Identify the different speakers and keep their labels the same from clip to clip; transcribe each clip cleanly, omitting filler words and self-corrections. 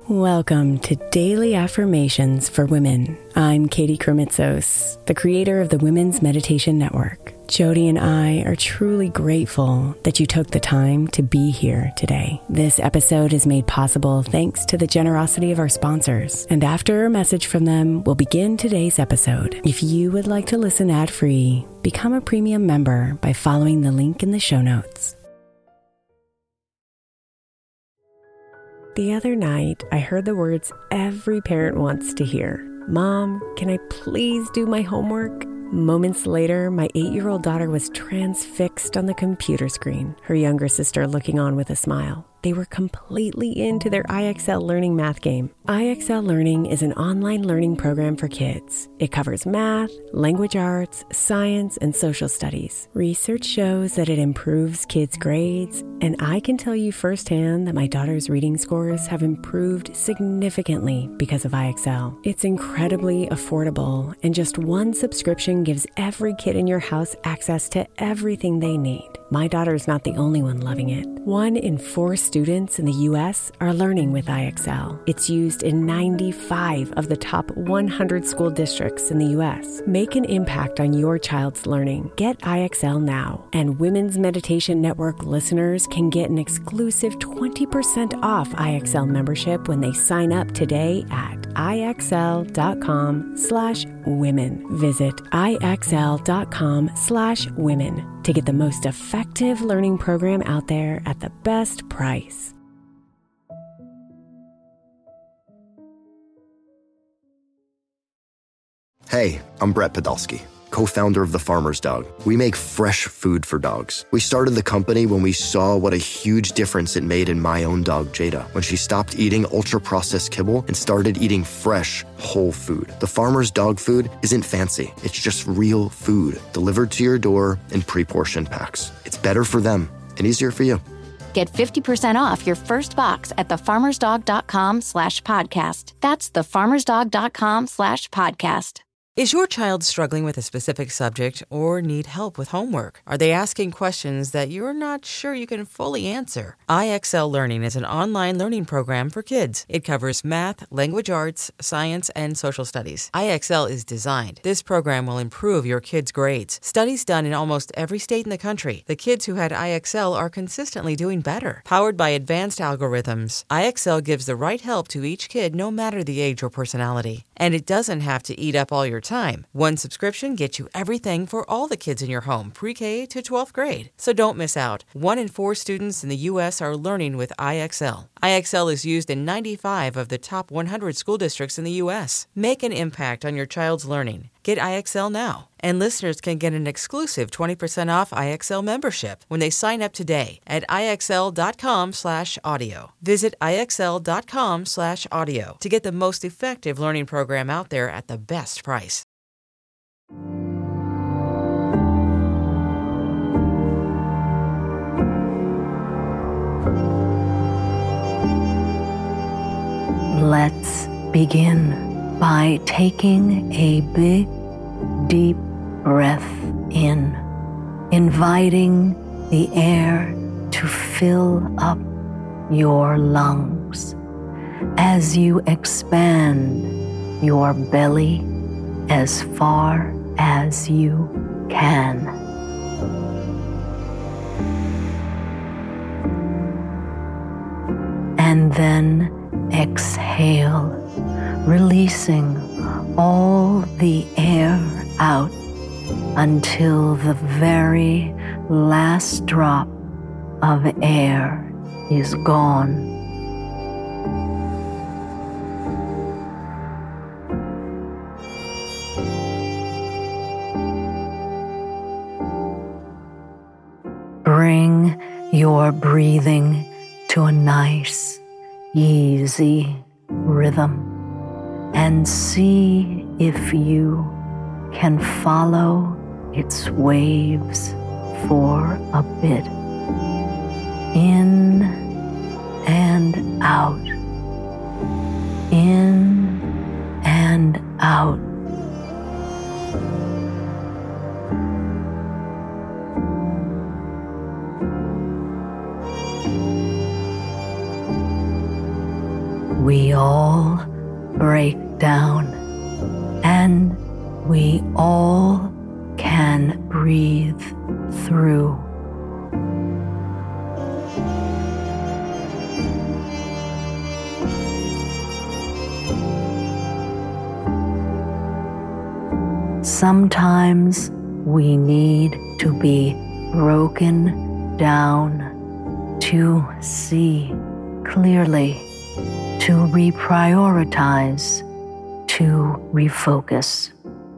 Speaker 1: Welcome to Daily Affirmations for Women. I'm Katie Kremitzos, the creator of the Women's Meditation Network. Jody and I are truly grateful that you took the time to be here today. This episode is made possible thanks to the generosity of our sponsors. And after a message from them, we'll begin today's episode. If you would like to listen ad-free, become a premium member by following the link in the show notes. The other night, I heard the words every parent wants to hear. Mom, can I please do my homework? Moments later, my 8-year-old daughter was transfixed on the computer screen, her younger sister looking on with a smile. They were completely into their IXL Learning math game. IXL Learning is an online learning program for kids. It covers math, language arts, science, and social studies. Research shows that it improves kids' grades, and I can tell you firsthand that my daughter's reading scores have improved significantly because of IXL. It's incredibly affordable, and just one subscription gives every kid in your house access to everything they need. My daughter's not the only one loving it. 1 in 4 students in the U.S. are learning with IXL. It's used in 95 of the top 100 school districts in the U.S. Make an impact on your child's learning. Get IXL now. And Women's Meditation Network listeners can get an exclusive 20% off IXL membership when they sign up today at IXL.com/women. Visit IXL.com/women to get the most effective learning program out there at the best price.
Speaker 2: Hey, I'm Brett Podolsky, co-founder of The Farmer's Dog. We make fresh food for dogs. We started the company when we saw what a huge difference it made in my own dog, Jada, when she stopped eating ultra-processed kibble and started eating fresh, whole food. The Farmer's Dog food isn't fancy. It's just real food delivered to your door in pre-portioned packs. It's better for them and easier for you.
Speaker 3: Get 50% off your first box at thefarmersdog.com/podcast. That's thefarmersdog.com/podcast.
Speaker 4: Is your child struggling with a specific subject or need help with homework? Are they asking questions that you're not sure you can fully answer? IXL Learning is an online learning program for kids. It covers math, language arts, science, and social studies. IXL is designed. This program will improve your kids' grades. Studies done in almost every state in the country. The kids who had IXL are consistently doing better. Powered by advanced algorithms, IXL gives the right help to each kid no matter the age or personality. And it doesn't have to eat up all your time. One subscription gets you everything for all the kids in your home, pre-K to 12th grade. So don't miss out. 1 in 4 students in the U.S. are learning with IXL. IXL is used in 95 of the top 100 school districts in the U.S. Make an impact on your child's learning. Get IXL now. And listeners can get an exclusive 20% off IXL membership when they sign up today at IXL.com/audio. Visit IXL.com/audio to get the most effective learning program out there at the best price.
Speaker 5: Let's begin by taking a big, deep breath in, inviting the air to fill up your lungs as you expand your belly as far as you can. And then exhale, releasing all the air out until the very last drop of air is gone. Bring your breathing to a nice, easy rhythm and see if you can follow its waves for a bit. In and out. In and out. we all break down, and we all can breathe through. Sometimes we need to be broken down to see clearly, to reprioritize, to refocus.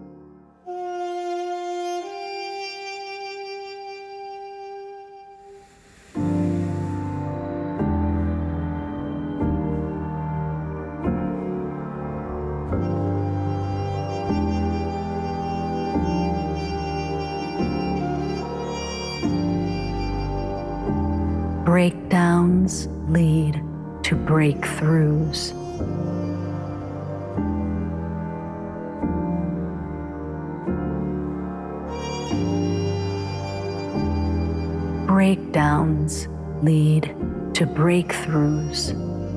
Speaker 5: Breakdowns lead to breakthroughs. Breakdowns lead to breakthroughs.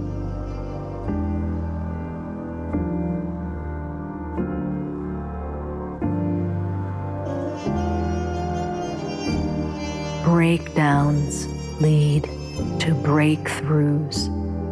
Speaker 5: Breakdowns lead to breakthroughs.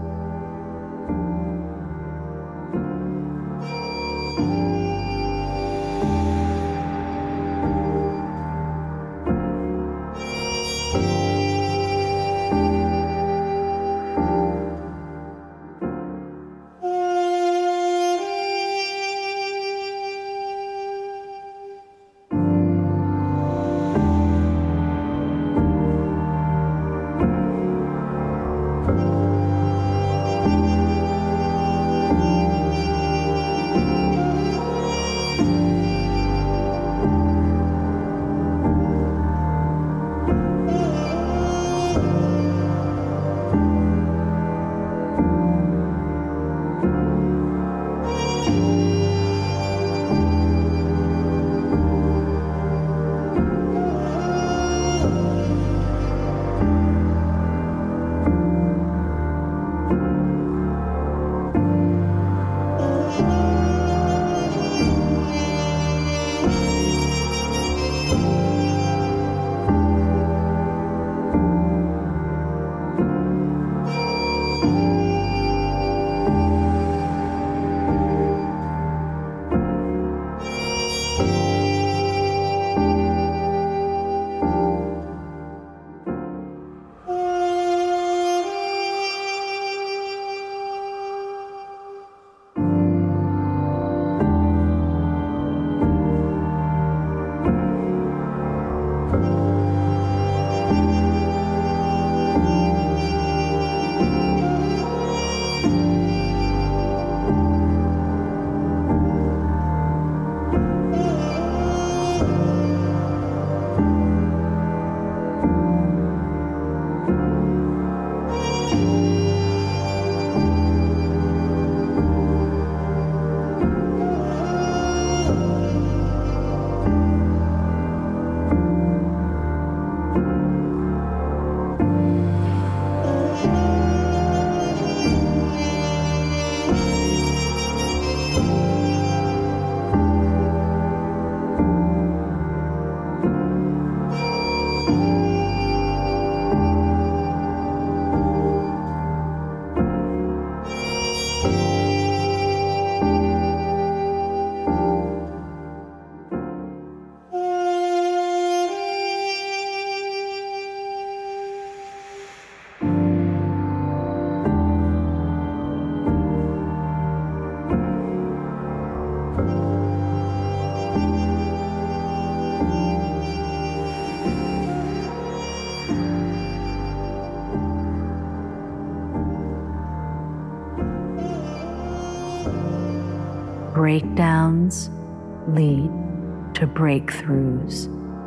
Speaker 5: Breakdowns lead to breakthroughs.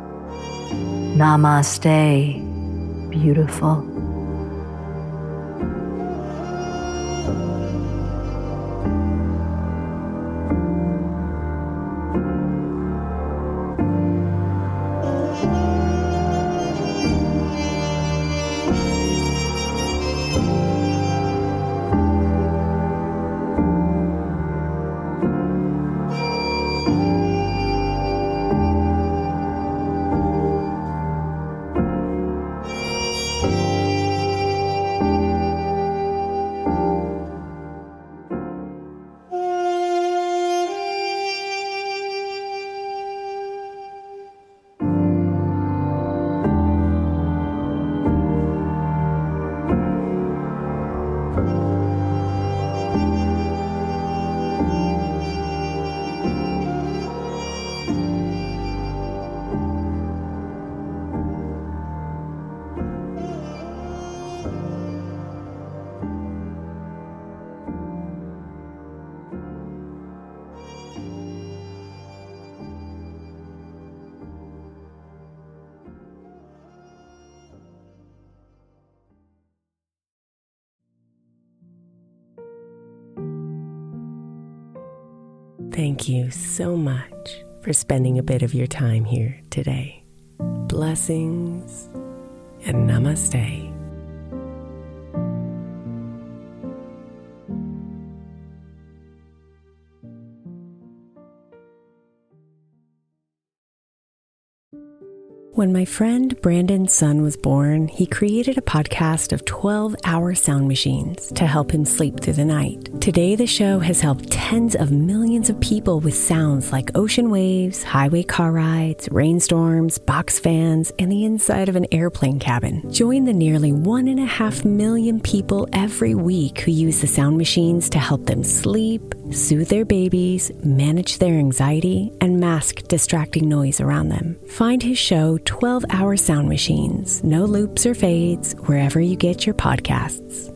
Speaker 5: Namaste, beautiful.
Speaker 1: Thank you so much for spending a bit of your time here today. Blessings and namaste. When my friend Brandon's son was born, he created a podcast of 12-hour sound machines to help him sleep through the night. Today, the show has helped tens of millions of people with sounds like ocean waves, highway car rides, rainstorms, box fans, and the inside of an airplane cabin. Join the nearly 1.5 million people every week who use the sound machines to help them sleep, soothe their babies, manage their anxiety, and mask distracting noise around them. Find his show 12-Hour Sound Machines, no loops or fades, wherever you get your podcasts.